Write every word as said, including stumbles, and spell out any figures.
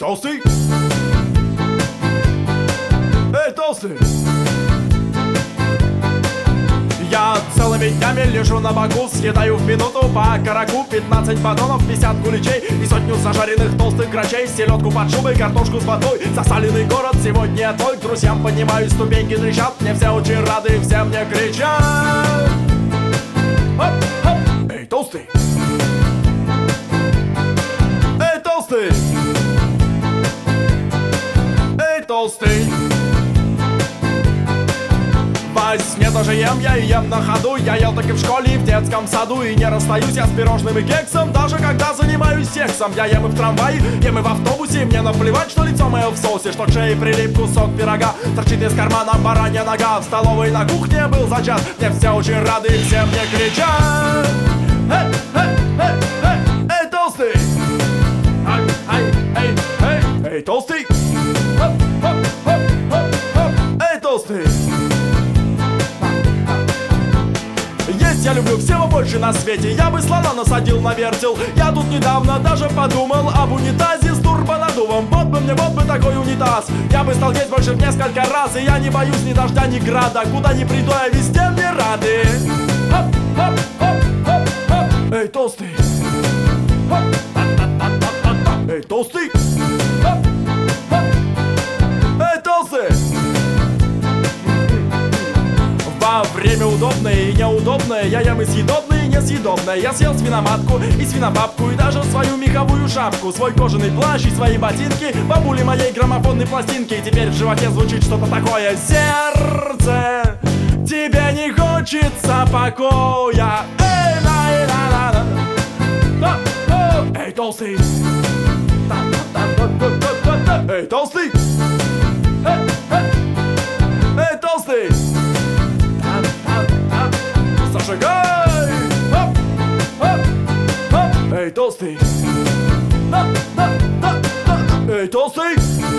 толстый! Эй, толстый! Я целыми днями лежу на боку, съедаю в минуту по караку пятнадцать батонов, пятьдесят куличей и сотню зажаренных толстых грачей, селедку под шубой, картошку с водой, засаленный город сегодня твой. К друзьям поднимаюсь, ступеньки трещат, мне все очень рады, все мне кричат. Хоп, хоп. Эй, толстый! Эй, толстый! Эй, толстый! Во сне тоже ем, я и ем на ходу. Я ел так и в школе, и в детском саду. И не расстаюсь я с пирожным и кексом, даже когда занимаюсь сексом. Я ем и в трамвае, ем и в автобусе. Мне наплевать, что лицо мое в соусе, что к шее прилип кусок пирога, торчит из кармана баранья нога. В столовой на кухне был зачат, мне все очень рады, и все мне кричат. Эй, эй, эй, эй, эй, толстый! Ай, ай, эй, эй, эй, толстый! Хоп, хоп, хоп, хоп, хоп. Эй, толстый! Есть я люблю всего больше на свете. Я бы слона насадил на вертел. Я тут недавно даже подумал об унитазе с турбонаддувом. Вот бы мне, вот бы такой унитаз. Я бы стал есть больше в несколько раз. И я не боюсь ни дождя, ни града. Куда ни приду, я везде мне рады. Хоп, хоп, хоп, хоп, хоп. Эй, толстый! Хоп, та-та-та-та-та-та. Эй, толстый! Хоп, хоп. Эй, толстый! Во время удобное и неудобное я ем и съедобное, и несъедобное. Я съел свиноматку и свинобабку, и даже свою меховую шапку, свой кожаный плащ и свои ботинки, бабули моей граммофонной пластинки. И теперь в животе звучит что-то такое: сердце, тебе не хочется покоя. Эй, на, на, на, на. Эй, толстый! Эй, толстый! Эй, эй. Эй, толстый! Зажигай! Хоп, хоп, хоп. Эй, толстый! Эй, толстый!